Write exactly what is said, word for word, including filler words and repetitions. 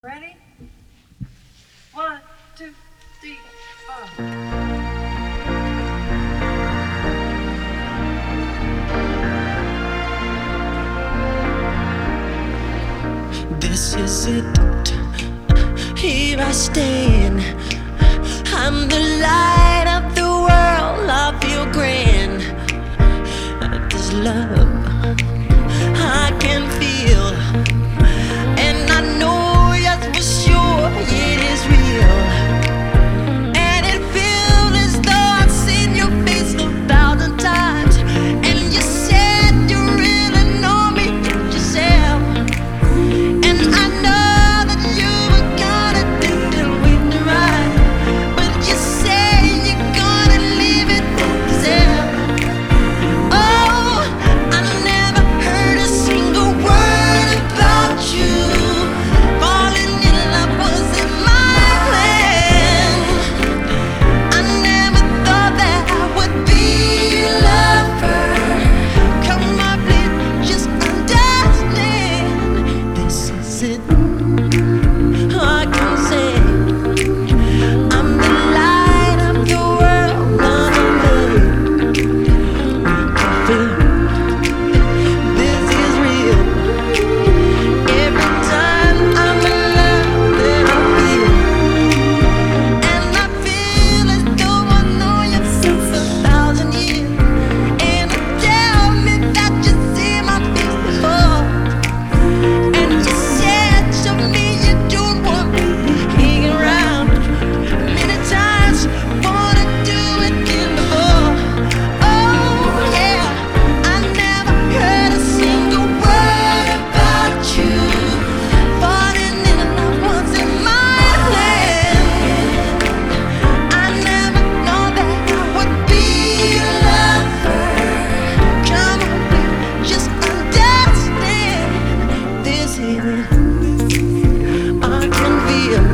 Ready? One, two, three, four. This is it. Here I stand. I'm the light of the world. I feel grand. This love I can feel, and I know yes for sure it is real. And it feels as though I've seen your face a thousand times. And you said you really know me yourself. And I know that you were gonna do the with the right, but you say you're gonna leave it for yourself. Oh, I never heard a single word about you. Falling in love wasn't my plan. I never thought that I would be your lover. Come on, please, just understand. This is it. I can say I'm the light of the world. I'm the this is real. Every time I'm in love, then I feel, and I feel as though I know you since a thousand years. And you tell me that you see my face before, and you said to me you don't want me hanging around. Many times wanna do it again before. Oh yeah, I never heard a single word about you. Falling in love wasn't my plan. I never know that I would be your lover. Come on, please, just understand. This is it. I can feel